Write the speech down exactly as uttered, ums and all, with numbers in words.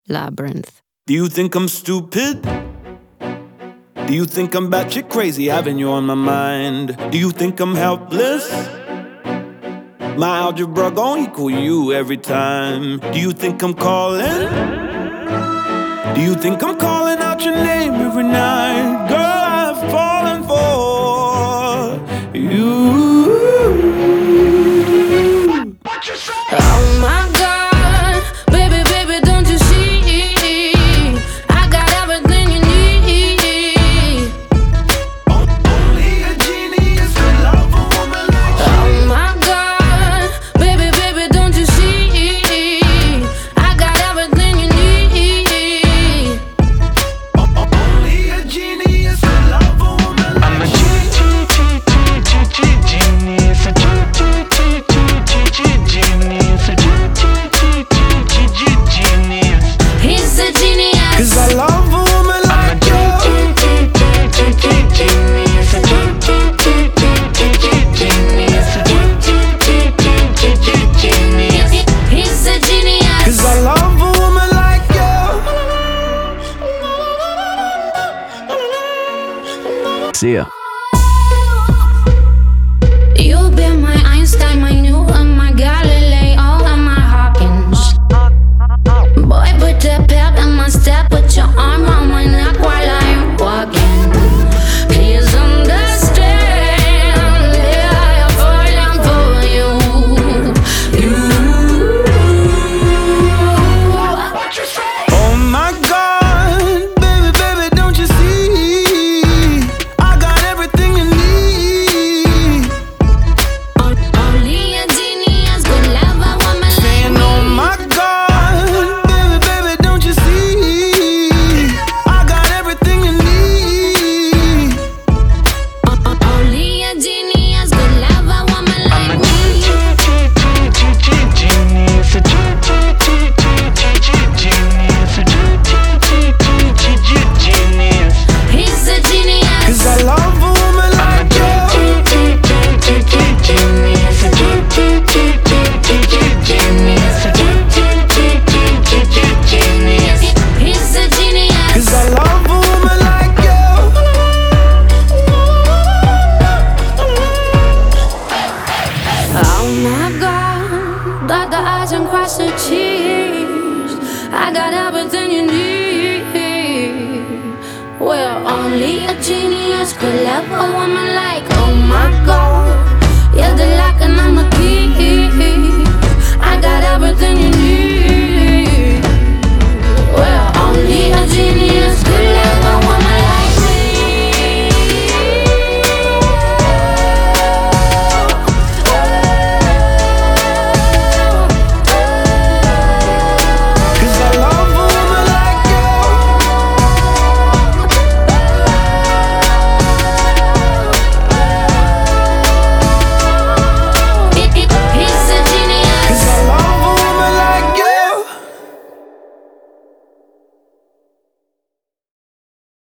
Labyrinth. Do you think I'm stupid? Do you think I'm batshit crazy, having you on my mind? Do you think I'm helpless? My algebra gon' equal you every time. Do you think I'm calling? Do you think I'm calling out your name every night? Girl, I've fallen for you. What you say? Oh my God, baby, baby, don't you see? I got everything you need. Only a genius could love a woman like you. Oh my God, baby, baby, don't you see? I got everything you need. Only a genius could love a woman like you. I'm a genius, a genius, a genius. He's a genius. Cause I love a woman like you. Genius, a genius. He's a genius. Cause I love a woman like you. See ya. You've been my Einstein, my Newton, my Galileo, and my Hawkins. Boy, put the pep in my step, put your arm around my neck while I'm walking. Please understand, yeah, I'm falling for you. You. What you say? Oh my God, baby, baby, don't you see? I got everything you need. Only a genius could love a woman like Saying, me. oh my God, baby, baby, don't you see? I got everything you need. Only a genius could love a woman like me. Genius, a genius. He's a genius. Cause I love a woman like you. Genius, a genius. He's a genius. Cause I love a woman like you. Oh my God, dot the I's and cross the T's. I got everything you need. Well, only a genius could love a woman like, oh my God, you're the light.